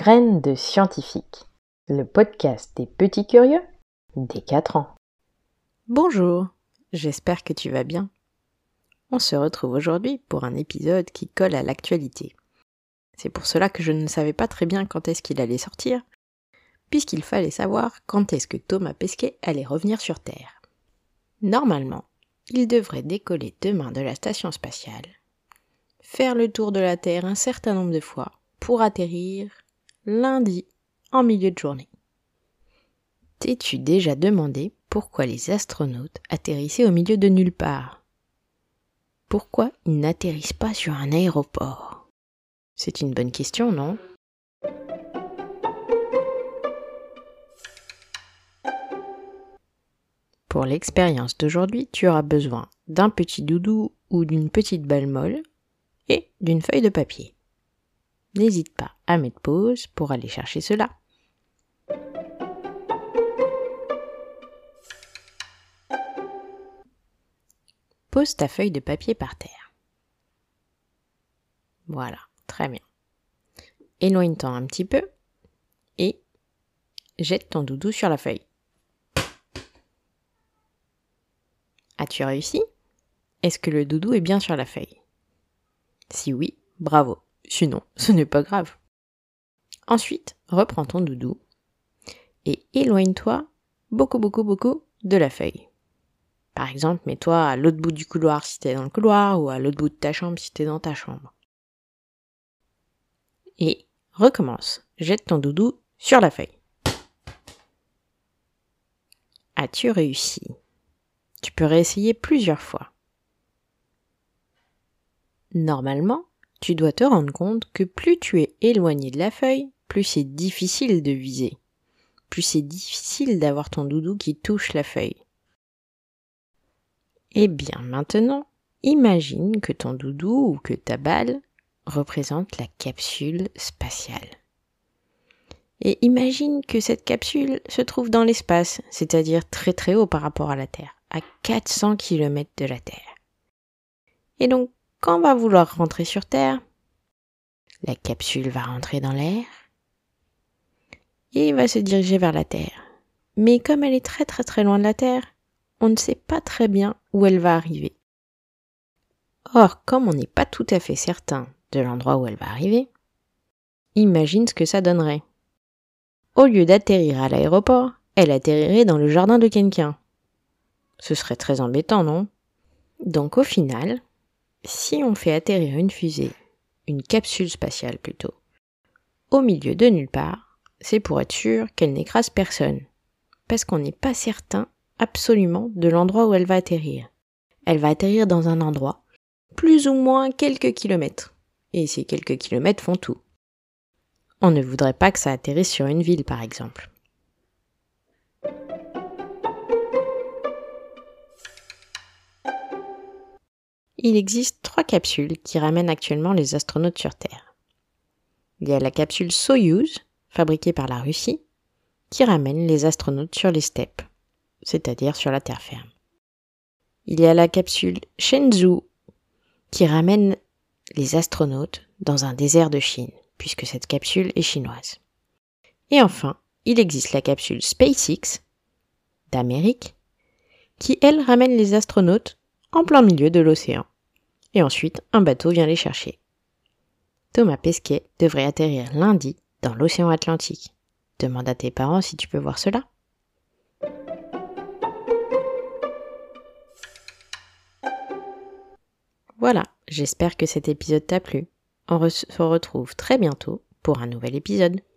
Graines de scientifique, le podcast des petits curieux des 4 ans. Bonjour, j'espère que tu vas bien. On se retrouve aujourd'hui pour un épisode qui colle à l'actualité. C'est pour cela que je ne savais pas très bien quand est-ce qu'il allait sortir, puisqu'il fallait savoir quand est-ce que Thomas Pesquet allait revenir sur Terre. Normalement, il devrait décoller demain de la station spatiale, faire le tour de la Terre un certain nombre de fois pour atterrir lundi en milieu de journée. T'es-tu déjà demandé pourquoi les astronautes atterrissaient au milieu de nulle part? Pourquoi ils n'atterrissent pas sur un aéroport? C'est une bonne question, non? Pour l'expérience d'aujourd'hui, tu auras besoin d'un petit doudou ou d'une petite balle molle et d'une feuille de papier. N'hésite pas à mettre pause pour aller chercher cela. Pose ta feuille de papier par terre. Voilà, très bien. Éloigne-t'en un petit peu et jette ton doudou sur la feuille. As-tu réussi? Est-ce que le doudou est bien sur la feuille? Si oui, bravo. Sinon, ce n'est pas grave. Ensuite, reprends ton doudou et éloigne-toi beaucoup de la feuille. Par exemple, mets-toi à l'autre bout du couloir si t'es dans le couloir ou à l'autre bout de ta chambre si t'es dans ta chambre. Et recommence. Jette ton doudou sur la feuille. As-tu réussi? Tu peux réessayer plusieurs fois. Normalement, tu dois te rendre compte que plus tu es éloigné de la feuille, plus c'est difficile de viser. Plus c'est difficile d'avoir ton doudou qui touche la feuille. Eh bien maintenant, imagine que ton doudou ou que ta balle représente la capsule spatiale. Et imagine que cette capsule se trouve dans l'espace, c'est-à-dire très très haut par rapport à la Terre, à 400 km de la Terre. Et donc, quand on va vouloir rentrer sur Terre, la capsule va rentrer dans l'air et va se diriger vers la Terre. Mais comme elle est très très très loin de la Terre, on ne sait pas très bien où elle va arriver. Or, comme on n'est pas tout à fait certain de l'endroit où elle va arriver, imagine ce que ça donnerait. Au lieu d'atterrir à l'aéroport, elle atterrirait dans le jardin de quelqu'un. Ce serait très embêtant, non? Donc au final, si on fait atterrir une fusée, une capsule spatiale plutôt, au milieu de nulle part, c'est pour être sûr qu'elle n'écrase personne. Parce qu'on n'est pas certain absolument de l'endroit où elle va atterrir. Elle va atterrir dans un endroit, plus ou moins quelques kilomètres. Et ces quelques kilomètres font tout. On ne voudrait pas que ça atterrisse sur une ville, par exemple. Il existe 3 capsules qui ramènent actuellement les astronautes sur Terre. Il y a la capsule Soyouz, fabriquée par la Russie, qui ramène les astronautes sur les steppes, c'est-à-dire sur la terre ferme. Il y a la capsule Shenzhou, qui ramène les astronautes dans un désert de Chine, puisque cette capsule est chinoise. Et enfin, il existe la capsule SpaceX, d'Amérique, qui, elle, ramène les astronautes en plein milieu de l'océan. Et ensuite, un bateau vient les chercher. Thomas Pesquet devrait atterrir lundi dans l'océan Atlantique. Demande à tes parents si tu peux voir cela. Voilà, j'espère que cet épisode t'a plu. On se retrouve très bientôt pour un nouvel épisode.